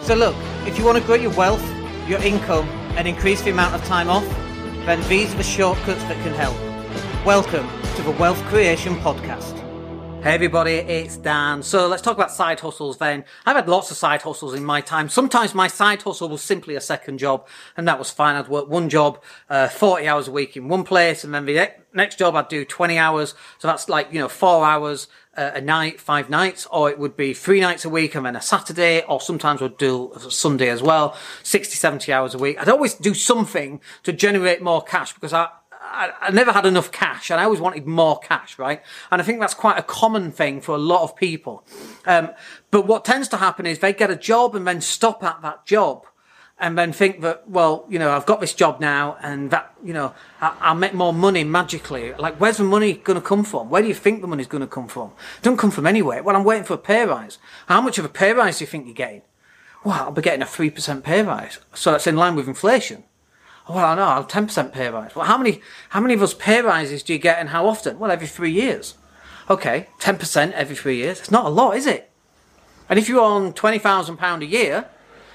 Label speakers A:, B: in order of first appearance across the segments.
A: So look, if you want to grow your wealth, your income, and increase the amount of time off, then these are the shortcuts that can help. Welcome to the Wealth Creation Podcast. Hey everybody, it's Dan. So let's talk about side hustles then. I've had lots of side hustles in my time. Sometimes my side hustle was simply a second job, and that was fine. I'd work one job, 40 hours a week in one place, and then the next job I'd do 20 hours. So that's 4 hours a night, 5 nights, or it would be 3 nights a week and then a Saturday, or sometimes I'd do a Sunday as well, 60, 70 hours a week. I'd always do something to generate more cash because I never had enough cash and I always wanted more cash, right? And I think that's quite a common thing for a lot of people. But what tends to happen is they get a job and then stop at that job and then think that, well, I've got this job now and that, I'll make more money magically. Like, where's the money going to come from? Where do you think the money's going to come from? It doesn't come from anywhere. Well, I'm waiting for a pay rise. How much of a pay rise do you think you're getting? Well, I'll be getting a 3% pay rise. So that's in line with inflation. Well, I know, I'll 10% pay rise. Well, how many of those pay rises do you get and how often? Well, every 3 years. Okay, 10% every 3 years. It's not a lot, is it? And if you're on £20,000 a year,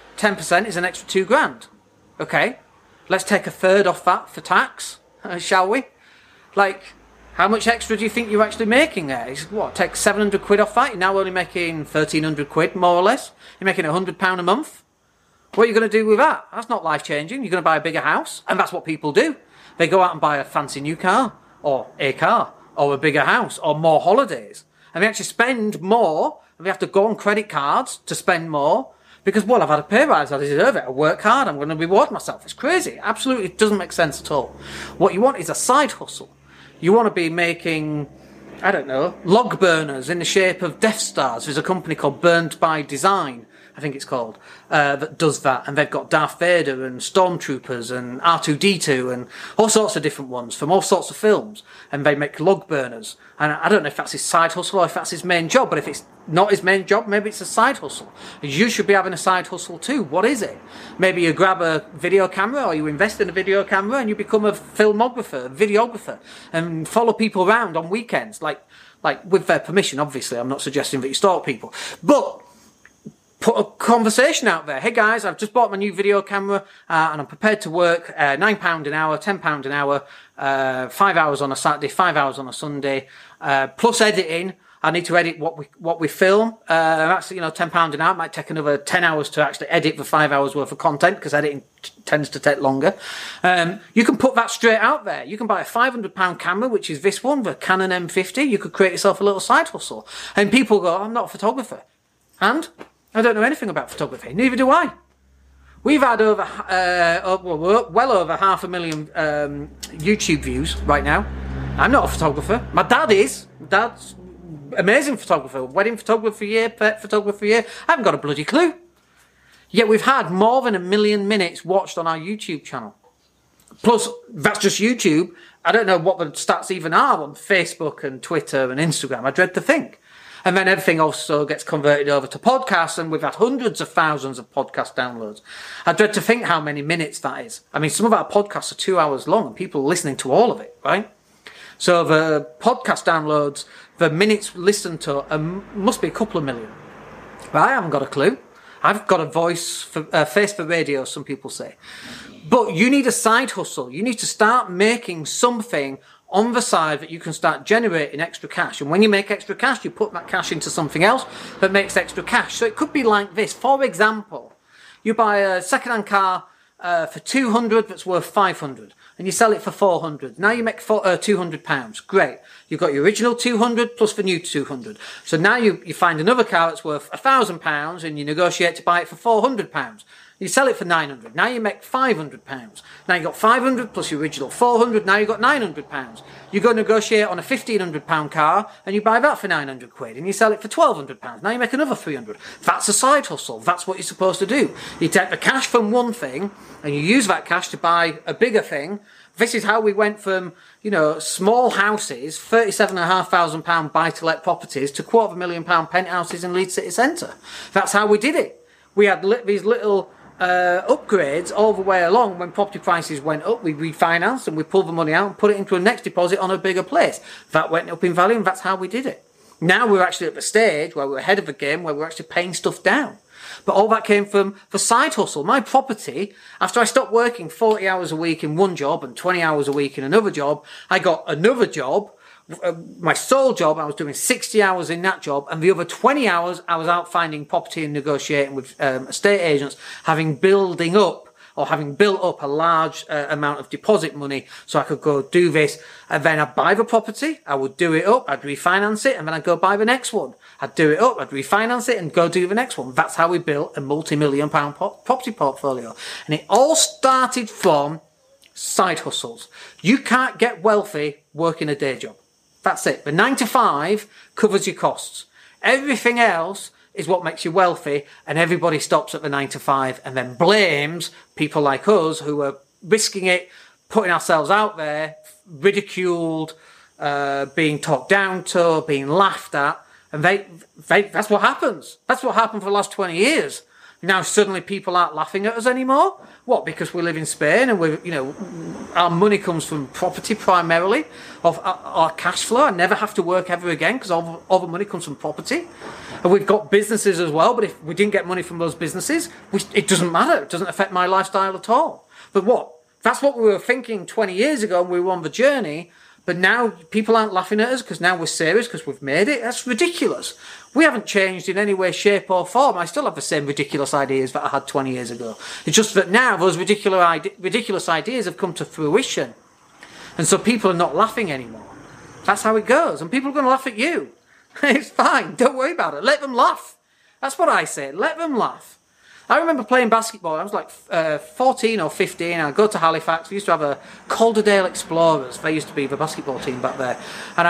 A: 10% is an extra £2,000. Okay, let's take a third off that for tax, shall we? Like, how much extra do you think you're actually making there? It's what, take 700 quid off that? You're now only making 1,300 quid, more or less. You're making £100 a month. What are you going to do with that? That's not life-changing. You're going to buy a bigger house. And that's what people do. They go out and buy a fancy new car, or a car, or a bigger house, or more holidays. And they actually spend more, and they have to go on credit cards to spend more, because, well, I've had a pay rise, I deserve it, I work hard, I'm going to reward myself. It's crazy. Absolutely, it doesn't make sense at all. What you want is a side hustle. You want to be making, I don't know, log burners in the shape of Death Stars. There's a company called Burnt by Design, I think it's called, that does that. And they've got Darth Vader and Stormtroopers and R2-D2 and all sorts of different ones from all sorts of films. And they make log burners. And I don't know if that's his side hustle or if that's his main job, but if it's not his main job, maybe it's a side hustle. You should be having a side hustle too. What is it? Maybe you grab a video camera or you invest in a video camera and you become a filmographer, a videographer, and follow people around on weekends, like with their permission, obviously. I'm not suggesting that you stalk people. But put a conversation out there. Hey guys, I've just bought my new video camera and I'm prepared to work £9 an hour, £10 an hour, 5 hours on a Saturday, 5 hours on a Sunday, plus editing. I need to edit what we film. That's, £10 an hour. It might take another 10 hours to actually edit the 5 hours worth of content because editing tends to take longer. You can put that straight out there. You can buy a £500 camera, which is this one, the Canon M50. You could create yourself a little side hustle. And people go, I'm not a photographer. And I don't know anything about photography. Neither do I. We've had well over 500,000 YouTube views right now. I'm not a photographer. My dad is. My dad's amazing photographer. Wedding photographer year, pet photographer year. I haven't got a bloody clue. Yet we've had more than 1 million minutes watched on our YouTube channel. Plus, that's just YouTube. I don't know what the stats even are on Facebook and Twitter and Instagram. I dread to think. And then everything also gets converted over to podcasts, and we've had hundreds of thousands of podcast downloads. I dread to think how many minutes that is. I mean, some of our podcasts are 2 hours long, and people are listening to all of it, right? So the podcast downloads, the minutes listened to, must be a couple of million. But I haven't got a clue. I've got a voice, face for radio, some people say. But you need a side hustle. You need to start making something on the side that you can start generating extra cash. And when you make extra cash, you put that cash into something else that makes extra cash. So it could be like this. For example, you buy a second-hand car for 200 that's worth 500 and you sell it for 400. Now you make £200. Great. You've got your original 200 plus the new 200. So now you find another car that's worth £1,000 and you negotiate to buy it for £400. You sell it for 900. Now you make £500. Now you got 500 plus your original 400. Now you got £900. You go negotiate on a £1,500 car and you buy that for 900 quid and you sell it for £1,200. Now you make another 300. That's a side hustle. That's what you're supposed to do. You take the cash from one thing and you use that cash to buy a bigger thing. This is how we went from, small houses, £37,500 buy-to-let properties to £250,000 penthouses in Leeds City Centre. That's how we did it. We had these little upgrades all the way along. When property prices went up, we refinanced and we pulled the money out and put it into a next deposit on a bigger place. That went up in value and that's how we did it. Now we're actually at the stage where we're ahead of the game, where we're actually paying stuff down. But all that came from the side hustle. My property, after I stopped working 40 hours a week in one job and 20 hours a week in another job, I got another job, my sole job. I was doing 60 hours in that job, and the other 20 hours I was out finding property and negotiating with estate agents, having built up a large amount of deposit money so I could go do this. And then I'd buy the property, I would do it up, I'd refinance it, and then I'd go buy the next one. I'd do it up, I'd refinance it, and go do the next one. That's how we built a multi-million pound property portfolio. And it all started from side hustles. You can't get wealthy working a day job. That's it. The 9 to 5 covers your costs. Everything else is what makes you wealthy, and everybody stops at the 9 to 5 and then blames people like us who are risking it, putting ourselves out there, ridiculed, being talked down to, being laughed at, and that's what happens. That's what happened for the last 20 years. Now suddenly people aren't laughing at us anymore. What? Because we live in Spain and our money comes from property primarily, of our cash flow. I never have to work ever again because all the money comes from property. And we've got businesses as well, but if we didn't get money from those businesses, it doesn't matter. It doesn't affect my lifestyle at all. But what? That's what we were thinking 20 years ago when we were on the journey. But now people aren't laughing at us because now we're serious because we've made it. That's ridiculous. We haven't changed in any way, shape or form. I still have the same ridiculous ideas that I had 20 years ago. It's just that now those ridiculous ideas have come to fruition. And so people are not laughing anymore. That's how it goes. And people are going to laugh at you. It's fine. Don't worry about it. Let them laugh. That's what I say. Let them laugh. I remember playing basketball. I was like 14 or 15. I'd go to Halifax. We used to have a Calderdale Explorers. They used to be the basketball team back there. And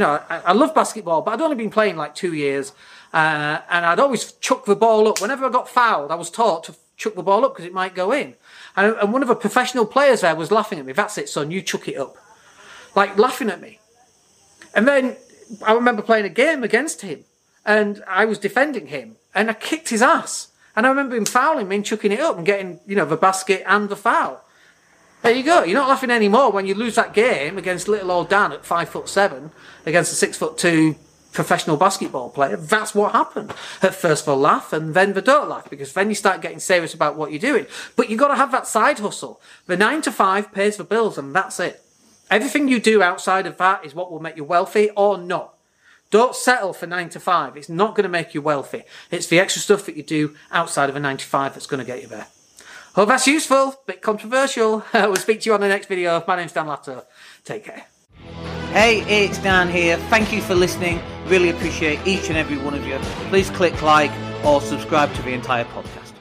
A: I love basketball, but I'd only been playing like 2 years. And I'd always chuck the ball up. Whenever I got fouled, I was taught to chuck the ball up because it might go in. And one of the professional players there was laughing at me. That's it, son. You chuck it up. Like laughing at me. And then I remember playing a game against him. And I was defending him. And I kicked his ass. And I remember him fouling me and chucking it up and getting, the basket and the foul. There you go. You're not laughing anymore when you lose that game against little old Dan at 5'7" against a 6'2" professional basketball player. That's what happened. At first they'll laugh and then they don't laugh because then you start getting serious about what you're doing. But you've got to have that side hustle. The 9 to 5 pays the bills and that's it. Everything you do outside of that is what will make you wealthy or not. Don't settle for 9 to 5. It's not going to make you wealthy. It's the extra stuff that you do outside of a 9 to 5 that's going to get you there. Hope that's useful. Bit controversial. We'll speak to you on the next video. My name's Dan Latto. Take care. Hey, it's Dan here. Thank you for listening. Really appreciate each and every one of you. Please click like or subscribe to the entire podcast.